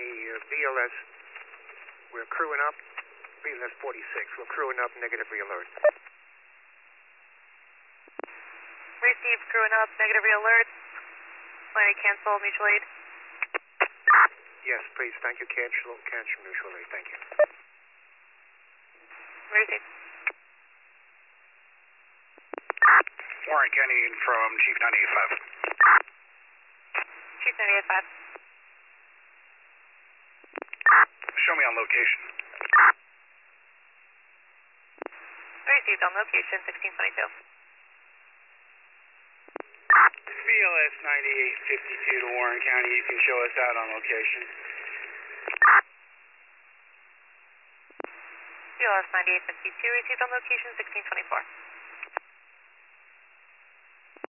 BLS, we're crewing up. BLS 46, we're crewing up, negative re-alert. Received, crewing up, negative re-alert. Planning cancel, mutual aid. Yes, please, thank you. Cancel mutual aid, thank you. Received. Warren County from Chief 985. Chief 985. Show me on location. Received on location, 1622. BLS 9852 to Warren County, you can show us out on location. BLS 9852, received on location, 1624.